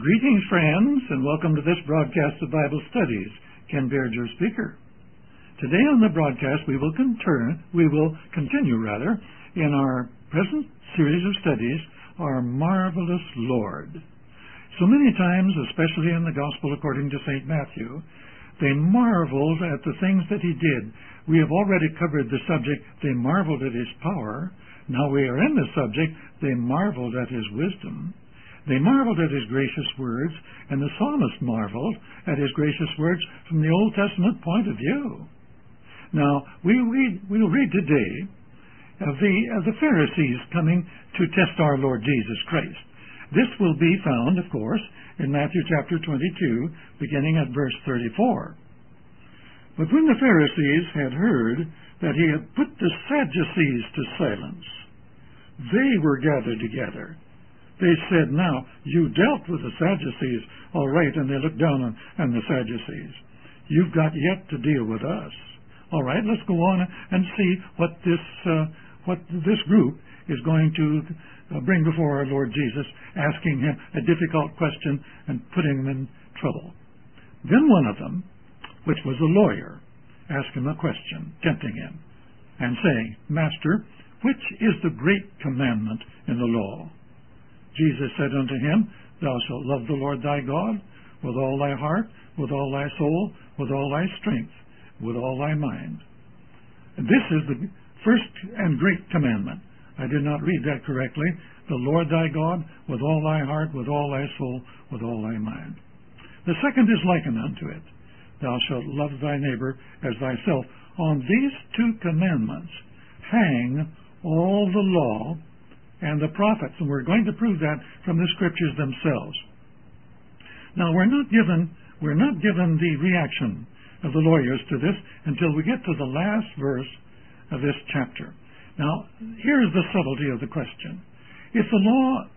Greetings, friends, and welcome to this broadcast of Bible Studies. Ken Baird, your speaker. Today on the broadcast, we will continue in our present series of studies, Our Marvelous Lord. So many times, especially in the Gospel according to St. Matthew, they marveled at the things that he did. We have already covered the subject, they marveled at his power. Now we are in the subject, they marveled at his wisdom. They marveled at his gracious words, and the psalmist marveled at his gracious words from the Old Testament point of view. Now, we'll read today of the Pharisees coming to test our Lord Jesus Christ. This will be found, of course, in Matthew chapter 22, beginning at verse 34. But when the Pharisees had heard that he had put the Sadducees to silence, they were gathered together. They said, "Now, you dealt with the Sadducees, all right," and they looked down on the Sadducees. "You've got yet to deal with us. All right, let's go on and see what this group is going to bring before our Lord Jesus, asking him a difficult question and putting him in trouble." Then one of them, which was a lawyer, asked him a question, tempting him, and saying, "Master, which is the great commandment in the law?" Jesus said unto him, "Thou shalt love the Lord thy God with all thy heart, with all thy soul, with all thy strength, with all thy mind." And this is the first and great commandment. I did not read that correctly. The Lord thy God with all thy heart, with all thy soul, with all thy mind. The second is likened unto it. Thou shalt love thy neighbor as thyself. On these two commandments hang all the law and the prophets, and we're going to prove that from the scriptures themselves. Now, we're not given the reaction of the lawyers to this until we get to the last verse of this chapter. Now, here's the subtlety of the question. If the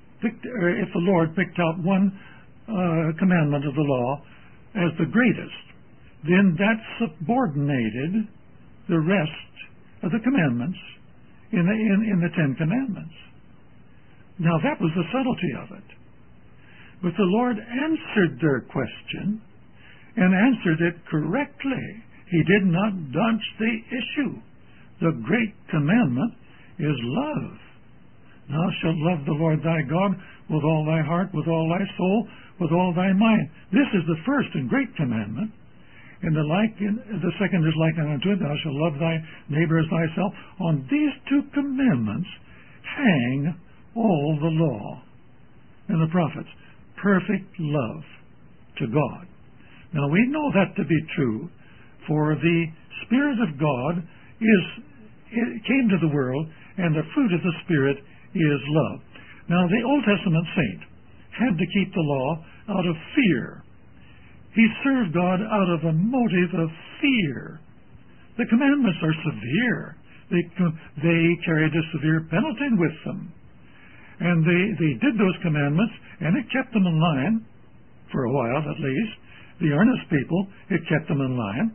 Lord picked out one commandment of the law as the greatest, then that subordinated the rest of the commandments in the Ten Commandments. Now, that was the subtlety of it. But the Lord answered their question and answered it correctly. He did not dodge the issue. The great commandment is love. Thou shalt love the Lord thy God with all thy heart, with all thy soul, with all thy mind. This is the first and great commandment. And the second is likened unto it. Thou shalt love thy neighbor as thyself. On these two commandments hang all the law and the prophets. Perfect love to God. Now, we know that to be true, for the Spirit of God came to the world, and the fruit of the Spirit is love. Now, the Old Testament saint had to keep the law out of fear. He served God out of a motive of fear. The commandments are severe. They carried a severe penalty with them. And they did those commandments, and it kept them in line, for a while at least. The earnest people, it kept them in line.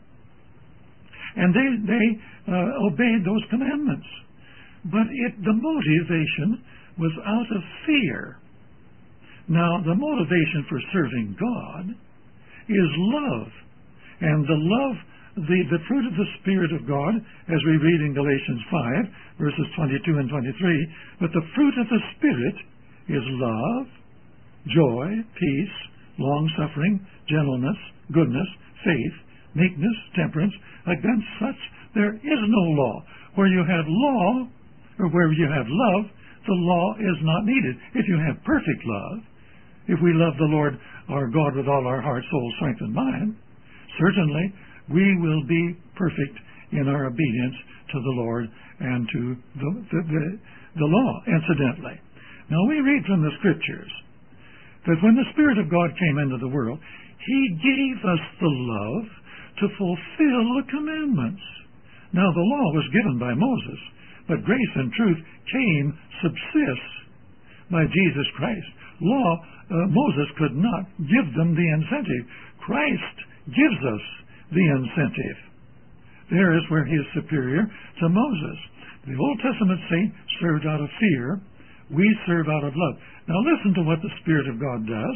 And they obeyed those commandments. But the motivation was out of fear. Now, the motivation for serving God is love. And the fruit of the Spirit of God, as we read in Galatians 5, verses 22 and 23, but the fruit of the Spirit is love, joy, peace, long-suffering, gentleness, goodness, faith, meekness, temperance. Against such there is no law. Where you have law, or where you have love, the law is not needed. If you have perfect love, if we love the Lord our God with all our heart, soul, strength, and mind, certainly we will be perfect in our obedience to the Lord and to the law, incidentally. Now, we read from the Scriptures that when the Spirit of God came into the world, He gave us the love to fulfill the commandments. Now, the law was given by Moses, but grace and truth subsist by Jesus Christ. Moses could not give them the incentive. Christ gives us the incentive. There is where he is superior to Moses. The Old Testament saint served out of fear. We serve out of love. Now listen to what the Spirit of God does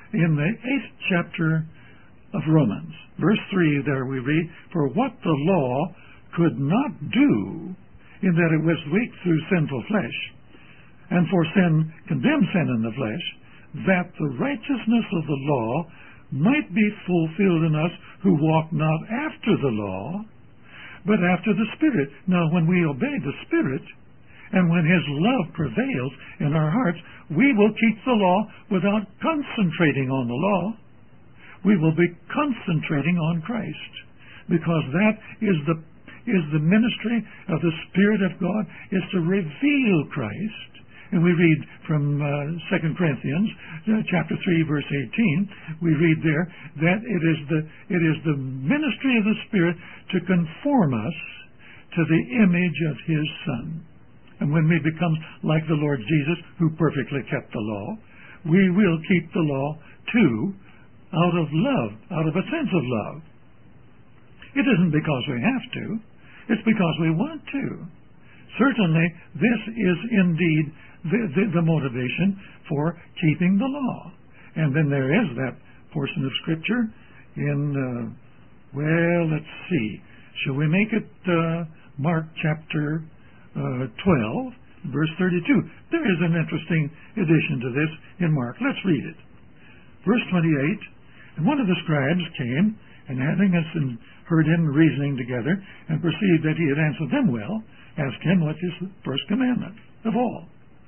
in the 8th chapter of Romans, verse 3, there we read, "For what the law could not do, in that it was weak through sinful flesh, and for sin condemned sin in the flesh, that the righteousness of the law might be fulfilled in us who walk not after the law, but after the Spirit." Now, when we obey the Spirit, and when His love prevails in our hearts, we will keep the law without concentrating on the law. We will be concentrating on Christ, because that is the ministry of the Spirit of God, is to reveal Christ. And we read from 2 Corinthians chapter 3, verse 18, we read there that it is the ministry of the Spirit to conform us to the image of His Son. And when we become like the Lord Jesus, who perfectly kept the law, we will keep the law too, out of love, out of a sense of love. It isn't because we have to, it's because we want to. Certainly, this is indeed the motivation for keeping the law. And then there is that portion of Scripture in, let's see, shall we make it Mark chapter 12, verse 32. There is an interesting addition to this in Mark. Let's read it. Verse 28, "And one of the scribes came, and having us heard him reasoning together, and perceived that he had answered them well, asked him, what is the first commandment of all?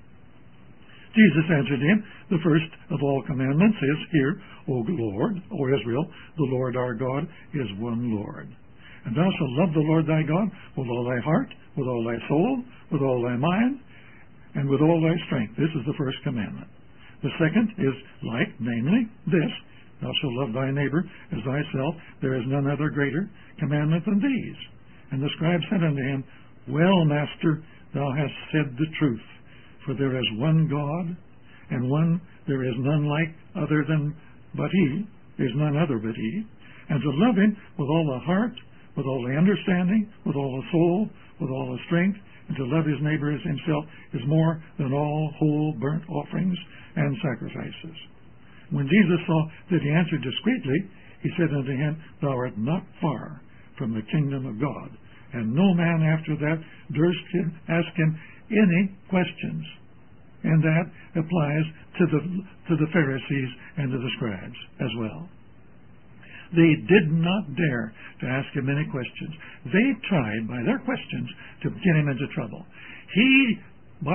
Jesus answered him, the first of all commandments is, Hear, O Lord, O Israel, the Lord our God is one Lord. And thou shalt love the Lord thy God with all thy heart, with all thy soul, with all thy mind, and with all thy strength." This is the first commandment. The second is like, namely, this, "Thou shalt love thy neighbor as thyself. There is none other greater commandment than these." And the scribe said unto him, "Well, Master, thou hast said the truth. For there is one God, and one there is none like other than but He, is none other but He. And to love Him with all the heart, with all the understanding, with all the soul, with all the strength, and to love his neighbor as himself is more than all whole burnt offerings and sacrifices." When Jesus saw that he answered discreetly, he said unto him, "Thou art not far from the kingdom of God." And no man after that durst ask him any questions. And that applies to the Pharisees and to the scribes as well. They did not dare to ask him any questions. They tried by their questions to get him into trouble. He, by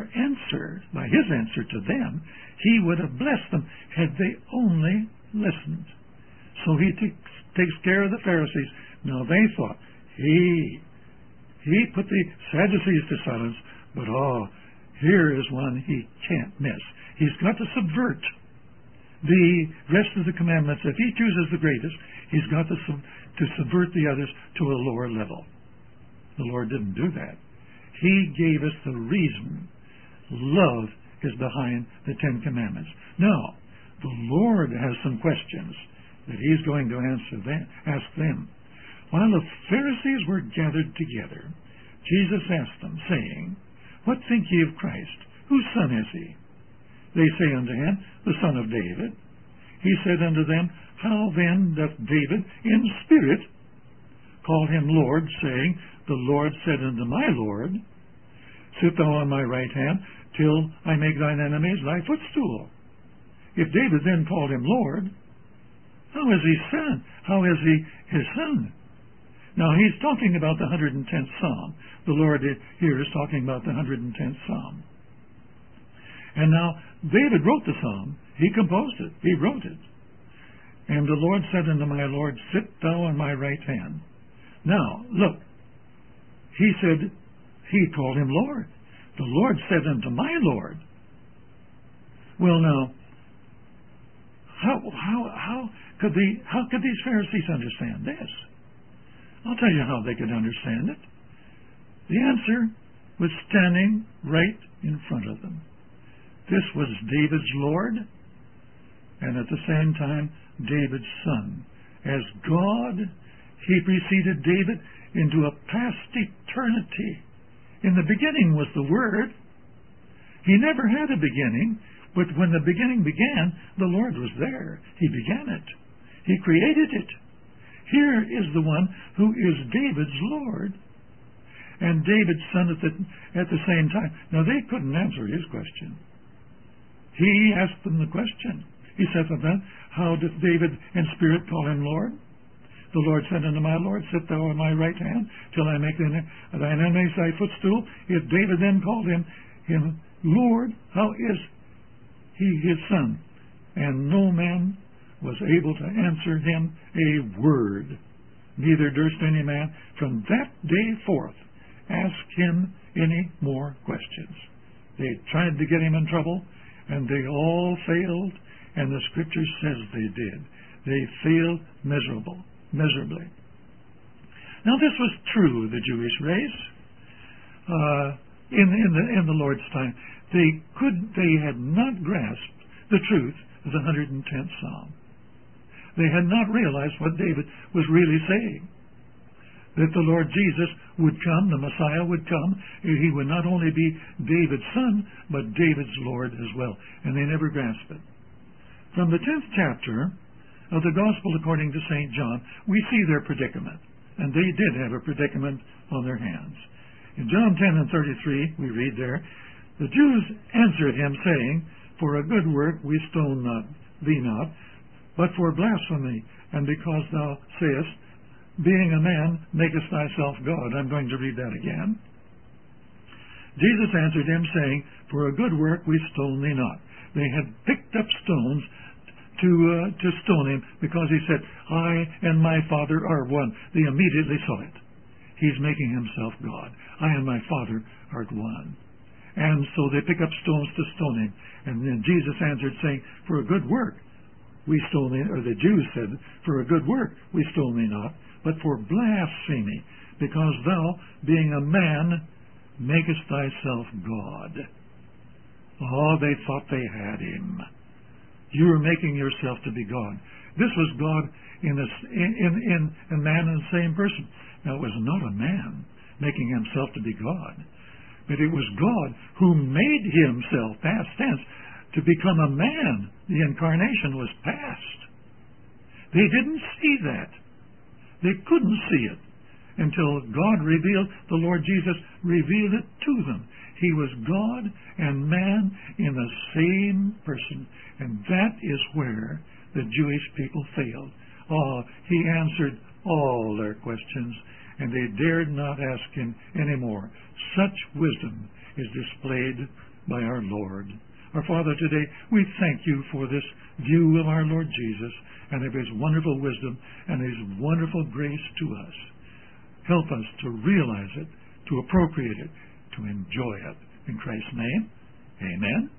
his answer to them, he would have blessed them had they only listened. So he takes care of the Pharisees. Now they thought, he put the Sadducees to silence, but here is one he can't miss. He's got to subvert the rest of the commandments. If he chooses the greatest, he's got to subvert the others to a lower level. The Lord didn't do that. He gave us the reason. Love is behind the Ten Commandments. Now, the Lord has some questions that He's going to ask them. While the Pharisees were gathered together, Jesus asked them, saying, "What think ye of Christ? Whose son is He?" They say unto him, "The son of David." He said unto them, "How then doth David in spirit call him Lord, saying, The Lord said unto my Lord, Sit thou on my right hand, till I make thine enemies thy footstool." If David then called him Lord, how is he son? How is he his son? Now he's talking about the 110th Psalm. The Lord here is talking about the 110th Psalm. And now David wrote the Psalm. He composed it. He wrote it. And the Lord said unto my Lord, Sit thou on my right hand. Now, look. He said, he called him Lord. The Lord said unto my Lord. Well, now, how could these Pharisees understand this? I'll tell you how they could understand it. The answer was standing right in front of them. This was David's Lord, and at the same time, David's son. As God, He preceded David into a past eternity. In the beginning was the Word. He never had a beginning. But when the beginning began, the Lord was there. He began it. He created it. Here is the one who is David's Lord and David's son at the same time. Now, they couldn't answer his question. He asked them the question. He said to them, how doth David in spirit call him Lord? The Lord said unto my Lord, sit thou on my right hand, till I make thine enemies thy footstool. If David then called him Lord, how is he his son? And no man was able to answer him a word. Neither durst any man from that day forth ask him any more questions. They tried to get him in trouble, and they all failed, and the Scripture says they did. They failed miserably. Now, this was true of the Jewish race in the Lord's time. They had not grasped the truth of the 110th Psalm. They had not realized what David was really saying. That the Lord Jesus would come, the Messiah would come. He would not only be David's son, but David's Lord as well. And they never grasped it. From the 10th chapter of the Gospel according to St. John, we see their predicament. And they did have a predicament on their hands. In John 10 and 33, we read there, the Jews answered him, saying, for a good work we stone thee not, but for blasphemy, and because thou sayest, being a man, makest thyself God. I'm going to read that again. Jesus answered him, saying, for a good work we stone thee not. They had picked up stones to stone him because he said, I and my Father are one. They immediately saw it. He's making himself God. I and my Father are one. And so they pick up stones to stone him. And then Jesus answered, saying, for a good work we stone thee, or the Jews said, for a good work we stone thee not, but for blasphemy, because thou, being a man, makest thyself God. Oh, they thought they had him. You were making yourself to be God. This was God in a man and the same person. Now, it was not a man making himself to be God, but it was God who made himself, past tense, to become a man. The incarnation was past. They didn't see that. They couldn't see it until God revealed, the Lord Jesus revealed it to them. He was God and man in the same person. And that is where the Jewish people failed. Oh, he answered all their questions, and they dared not ask him any more. Such wisdom is displayed by our Lord. Our Father, today we thank you for this view of our Lord Jesus and of his wonderful wisdom and his wonderful grace to us. Help us to realize it, to appropriate it, to enjoy it. In Christ's name, amen.